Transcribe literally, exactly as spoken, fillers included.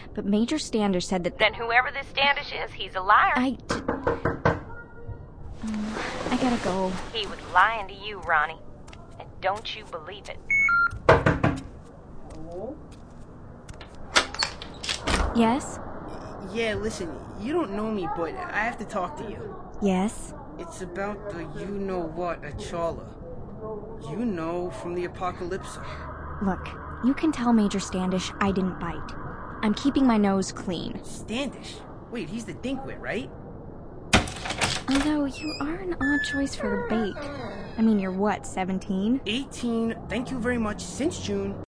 but Major Standish said that... Then whoever this Standish is, he's a liar. I... Um, I gotta go. He was lying to you, Ronnie. And don't you believe it. Yes? Yeah, listen, you don't know me, but I have to talk to you. Yes? It's about the you-know-what at Charla. You know from the apocalypse. Look, you can tell Major Standish I didn't bite. I'm keeping my nose clean. Standish? Wait, he's the dinkwit, right? Although you are an odd choice for a bait. I mean, you're what, seventeen? eighteen, thank you very much, since June.